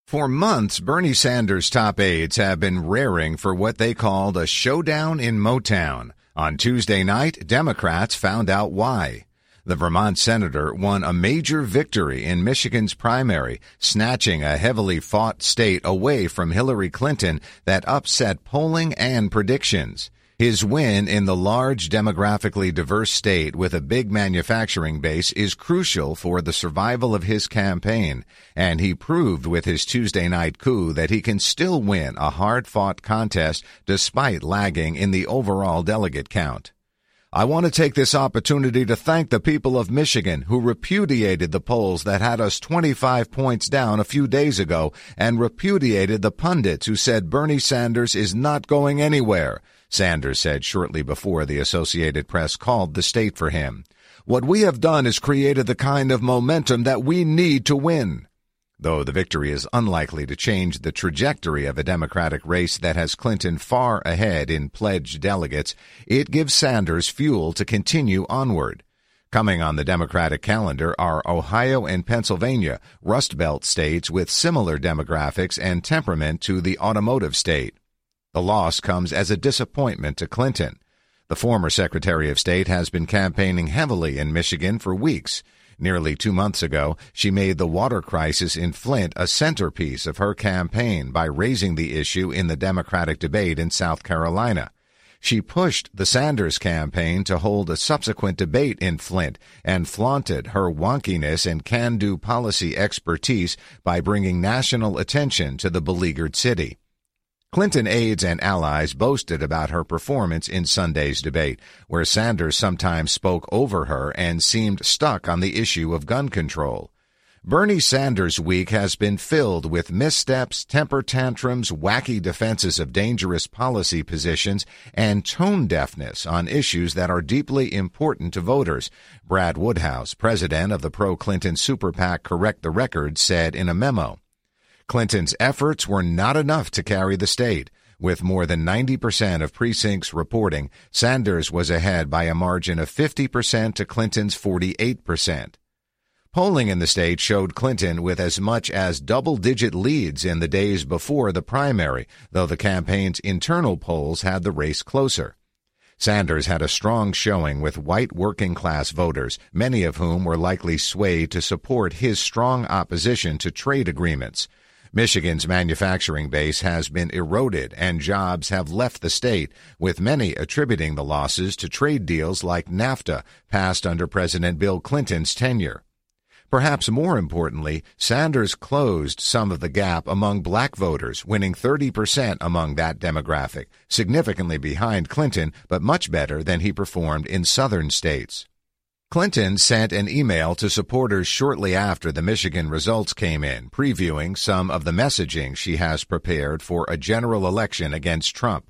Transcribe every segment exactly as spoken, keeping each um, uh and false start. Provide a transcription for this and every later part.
For months, Bernie Sanders' top aides have been raring for what they called a showdown in Motown. On Tuesday night, Democrats found out why. The Vermont senator won a major victory in Michigan's primary, snatching a heavily fought state away from Hillary Clinton that upset polling and predictions. His win in the large, demographically diverse state with a big manufacturing base is crucial for the survival of his campaign, and he proved with his Tuesday night coup that he can still win a hard-fought contest despite lagging in the overall delegate count. I want to take this opportunity to thank the people of Michigan who repudiated the polls that had us twenty-five points down a few days ago and repudiated the pundits who said Bernie Sanders is not going anywhere, Sanders said shortly before the Associated Press called the state for him. What we have done is created the kind of momentum that we need to win. Though the victory is unlikely to change the trajectory of a Democratic race that has Clinton far ahead in pledged delegates, it gives Sanders fuel to continue onward. Coming on the Democratic calendar are Ohio and Pennsylvania, Rust Belt states with similar demographics and temperament to the automotive state. The loss comes as a disappointment to Clinton. The former Secretary of State has been campaigning heavily in Michigan for weeks. Nearly two months ago, she made the water crisis in Flint a centerpiece of her campaign by raising the issue in the Democratic debate in South Carolina. She pushed the Sanders campaign to hold a subsequent debate in Flint and flaunted her wonkiness and can-do policy expertise by bringing national attention to the beleaguered city. Clinton aides and allies boasted about her performance in Sunday's debate, where Sanders sometimes spoke over her and seemed stuck on the issue of gun control. Bernie Sanders' week has been filled with missteps, temper tantrums, wacky defenses of dangerous policy positions, and tone deafness on issues that are deeply important to voters, Brad Woodhouse, president of the pro-Clinton super PAC Correct the Record, said in a memo. Clinton's efforts were not enough to carry the state. With more than ninety percent of precincts reporting, Sanders was ahead by a margin of fifty percent to Clinton's forty-eight percent. Polling in the state showed Clinton with as much as double-digit leads in the days before the primary, though the campaign's internal polls had the race closer. Sanders had a strong showing with white working-class voters, many of whom were likely swayed to support his strong opposition to trade agreements. Michigan's manufacturing base has been eroded and jobs have left the state, with many attributing the losses to trade deals like NAFTA, passed under President Bill Clinton's tenure. Perhaps more importantly, Sanders closed some of the gap among black voters, winning thirty percent among that demographic, significantly behind Clinton, but much better than he performed in southern states. Clinton sent an email to supporters shortly after the Michigan results came in, previewing some of the messaging she has prepared for a general election against Trump.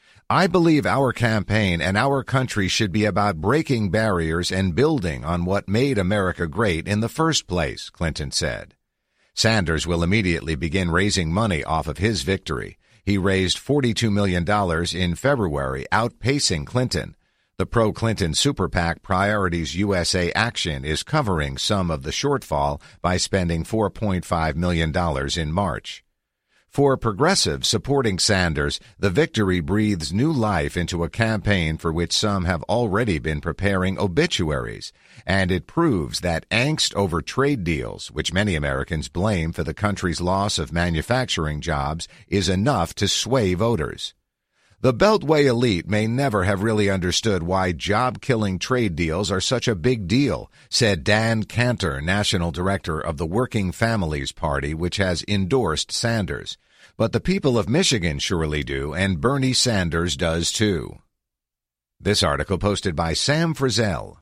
I believe our campaign and our country should be about breaking barriers and building on what made America great in the first place, Clinton said. Sanders will immediately begin raising money off of his victory. He raised forty-two million dollars in February, outpacing Clinton. The pro-Clinton super PAC Priorities U S A Action is covering some of the shortfall by spending four point five million dollars in March. For progressives supporting Sanders, the victory breathes new life into a campaign for which some have already been preparing obituaries, and it proves that angst over trade deals, which many Americans blame for the country's loss of manufacturing jobs, is enough to sway voters. The Beltway elite may never have really understood why job-killing trade deals are such a big deal, said Dan Cantor, national director of the Working Families Party, which has endorsed Sanders. But the people of Michigan surely do, and Bernie Sanders does too. This article posted by Sam Frizzell.